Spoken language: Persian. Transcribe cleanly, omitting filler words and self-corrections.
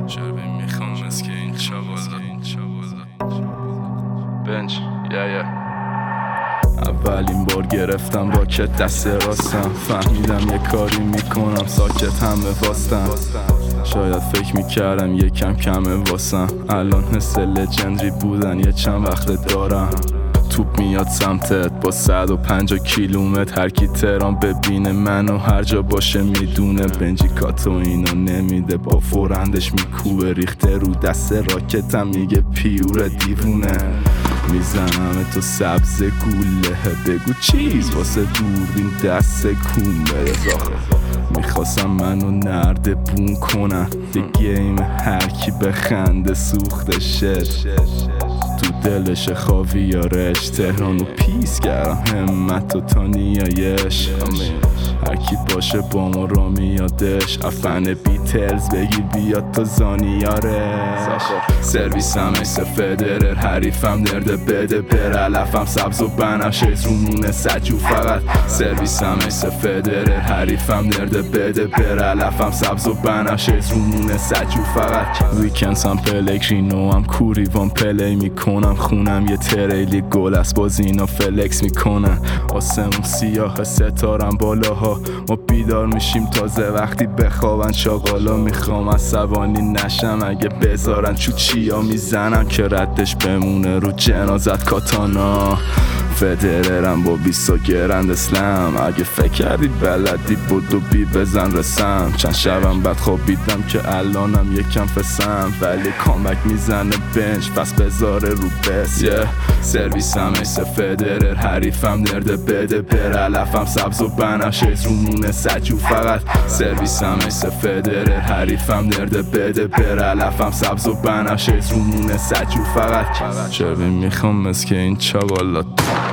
شربی میخوام مسکه این چاوالا بنج اولین بار گرفتم راکت دست راستم، فهمیدم یه کاری میکنم ساکت همه واستم. شاید فکر میکردم یه کمه واسم، الان حس لجندری بودن یه چند وقت دارم. توپ میاد سمتت با 150 کیلومتر، هر کی تهران ببینه منو هر جا باشه میدونه. بنجی کاتو اینو نمیده، با فورندش میکوبه، ریخته رو دست راکتم میگه پیوره دیوونه. میزنم تو سبز گوله، بگو چیز واسه دوربین دست کون برزاخه. میخواستم منو نرده بون کنن، یه گیم هر کی بخنده سوخته شد. تو دلش خاویارش تهرانو پیس کردم، همت و تا نیایش. هر کی باشه با ما را میادش، افن بیتلز بگی بیاد تو زانیارش. سرویسم ایس فدرر، حریفم درده بده پر، علفم سبز و بنفشه رومونه سجو فقط. سرویسم ایس فدرر، حریفم درده بده پر، علفم سبز و بنفشه رومونه سجو فقط. ویکند هم پلگرینو هم کوریوان پلی میکنم، خونم یه تریلی گل است باز اینا فلکس میکنن. آسمون سیاه ستارم بالاها، ما بیدار میشیم تازه وقتی بخوابن چاقالا. میخوام عصبانی نشم اگه بذارن چوچیا میزنم که ردش بمونه رو جنازت کاتانا. فدررم با 20 گرند اسلم، اگه فکر کردی بلدی بودو بی بزن رسم. چند شبم بعد خوابیدم که الانم یکم فسم، ولی کامبک میزنه بنج پس بذاره رو بس. سرویسم ایس فدرر، حریفم درده بده پر، علفم سبز و بنفشه رومونه سجو فقط. سرویسم ایس فدرر، حریفم درده بده پر، علفم سبز و بنفشه رومونه سجو فقط. شربی میخوام مسکه این چاقالات